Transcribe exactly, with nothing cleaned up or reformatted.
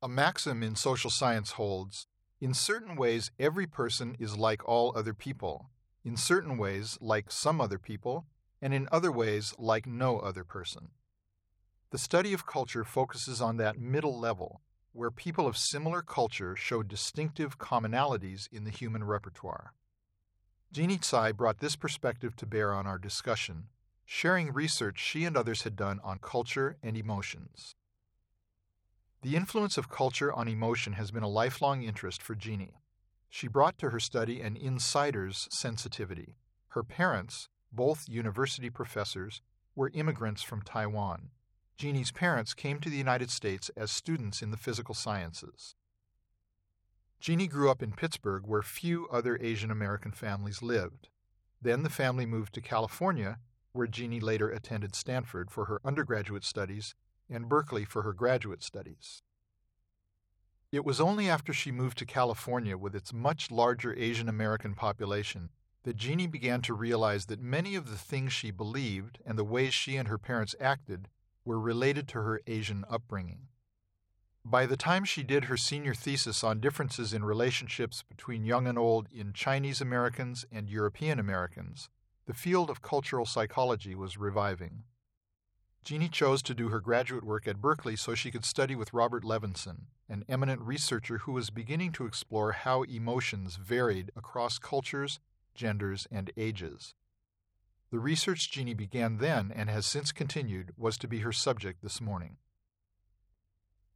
A maxim in social science holds, in certain ways every person is like all other people, in certain ways like some other people, and in other ways like no other person. The study of culture focuses on that middle level, where people of similar culture show distinctive commonalities in the human repertoire. Jeannie Tsai brought this perspective to bear on our discussion, sharing research she and others had done on culture and emotions. The influence of culture on emotion has been a lifelong interest for Jeannie. She brought to her study an insider's sensitivity. Her parents, both university professors, were immigrants from Taiwan. Jeannie's parents came to the United States as students in the physical sciences. Jeannie grew up in Pittsburgh, where few other Asian American families lived. Then the family moved to California, where Jeannie later attended Stanford for her undergraduate studies and Berkeley for her graduate studies. It was only after she moved to California with its much larger Asian American population that Jeannie began to realize that many of the things she believed and the ways she and her parents acted were related to her Asian upbringing. By the time she did her senior thesis on differences in relationships between young and old in Chinese Americans and European Americans, the field of cultural psychology was reviving. Jeannie chose to do her graduate work at Berkeley so she could study with Robert Levinson, an eminent researcher who was beginning to explore how emotions varied across cultures, genders, and ages. The research Jeannie began then and has since continued was to be her subject this morning.